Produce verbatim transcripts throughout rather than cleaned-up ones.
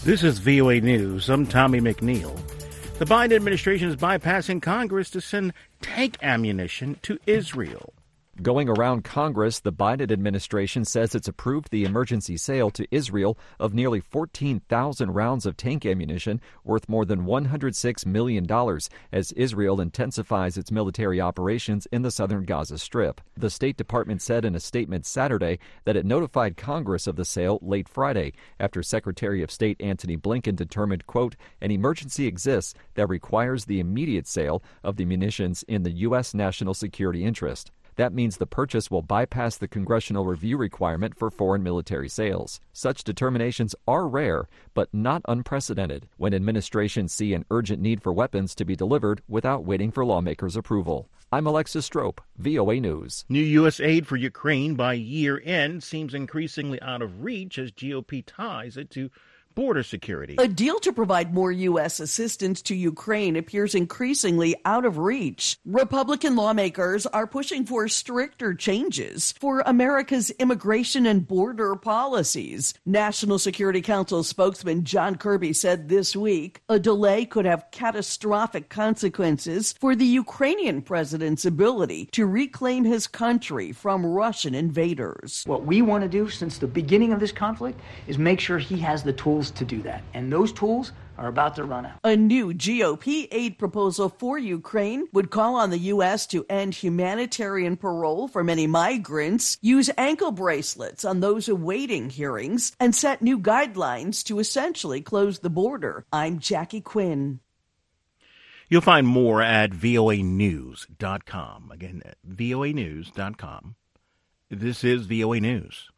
This is V O A News. I'm Tommy McNeil. The Biden administration is bypassing Congress to send tank ammunition to Israel. Going around Congress, the Biden administration says it's approved the emergency sale to Israel of nearly fourteen thousand rounds of tank ammunition worth more than one hundred six million dollars as Israel intensifies its military operations in the southern Gaza Strip. The State Department said in a statement Saturday that it notified Congress of the sale late Friday after Secretary of State Antony Blinken determined, quote, an emergency exists that requires the immediate sale of the munitions in the U S national security interest. That means the purchase will bypass the congressional review requirement for foreign military sales. Such determinations are rare, but not unprecedented, when administrations see an urgent need for weapons to be delivered without waiting for lawmakers' approval. I'm Alexis Strope, V O A News. New U S aid for Ukraine by year end seems increasingly out of reach as G O P ties it to border security. A deal to provide more U S assistance to Ukraine appears increasingly out of reach. Republican lawmakers are pushing for stricter changes for America's immigration and border policies. National Security Council spokesman John Kirby said this week a delay could have catastrophic consequences for the Ukrainian president's ability to reclaim his country from Russian invaders. What we want to do since the beginning of this conflict is make sure he has the tools to do that. And those tools are about to run out. A new G O P aid proposal for Ukraine would call on the U S to end humanitarian parole for many migrants, use ankle bracelets on those awaiting hearings, and set new guidelines to essentially close the border. I'm Jackie Quinn. You'll find more at V O A news dot com. Again, V O A news dot com. This is V O A News.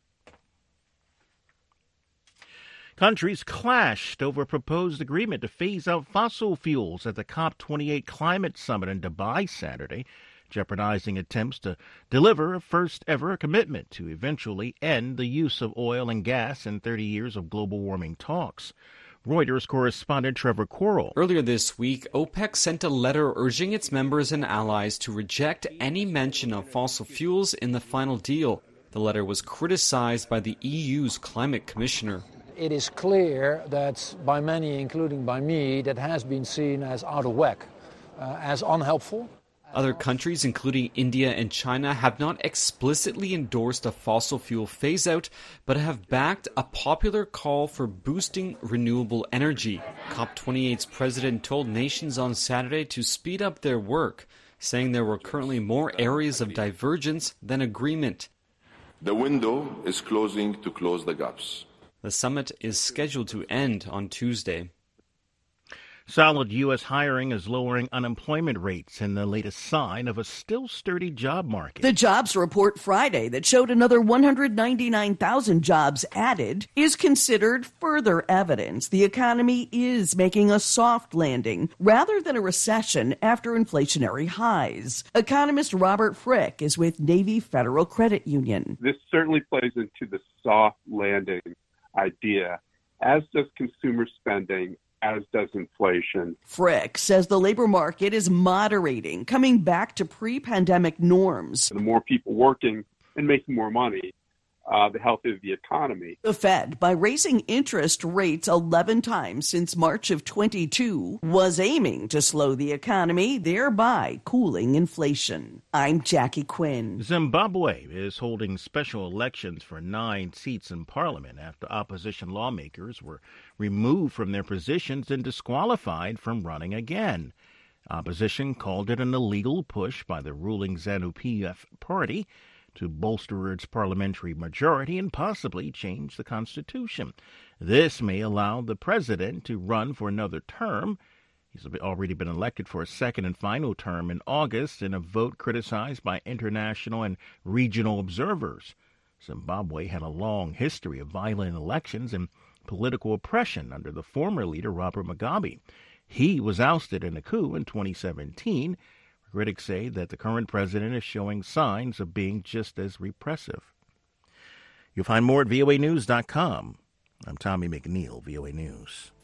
Countries clashed over a proposed agreement to phase out fossil fuels at the COP twenty-eight climate summit in Dubai Saturday, jeopardizing attempts to deliver a first-ever commitment to eventually end the use of oil and gas in thirty years of global warming talks. Reuters correspondent Trevor Correll. Earlier this week, OPEC sent a letter urging its members and allies to reject any mention of fossil fuels in the final deal. The letter was criticized by the E U's climate commissioner. It is clear that by many, including by me, that has been seen as out of whack, uh, as unhelpful. Other countries, including India and China, have not explicitly endorsed a fossil fuel phase-out, but have backed a popular call for boosting renewable energy. COP twenty-eight's president told nations on Saturday to speed up their work, saying there were currently more areas of divergence than agreement. The window is closing to close the gaps. The summit is scheduled to end on Tuesday. Solid U S hiring is lowering unemployment rates in the latest sign of a still sturdy job market. The jobs report Friday that showed another one hundred ninety-nine thousand jobs added is considered further evidence the economy is making a soft landing rather than a recession after inflationary highs. Economist Robert Frick is with Navy Federal Credit Union. This certainly plays into the soft landing idea, as does consumer spending, as does inflation. Frick says the labor market is moderating, coming back to pre-pandemic norms. The more people working and making more money, uh, the healthier the economy. The Fed, by raising interest rates eleven times since March of twenty-two, was aiming to slow the economy, thereby cooling inflation. I'm Jackie Quinn. Zimbabwe is holding special elections for nine seats in parliament after opposition lawmakers were removed from their positions and disqualified from running again. Opposition called it an illegal push by the ruling ZANU-P F party to bolster its parliamentary majority and possibly change the Constitution. This may allow the president to run for another term. He's already been elected for a second and final term in August in a vote criticized by international and regional observers. Zimbabwe had a long history of violent elections and political oppression under the former leader, Robert Mugabe. He was ousted in a coup in twenty seventeen. Critics say that the current president is showing signs of being just as repressive. You'll find more at V O A news dot com. I'm Tommy McNeil, V O A News.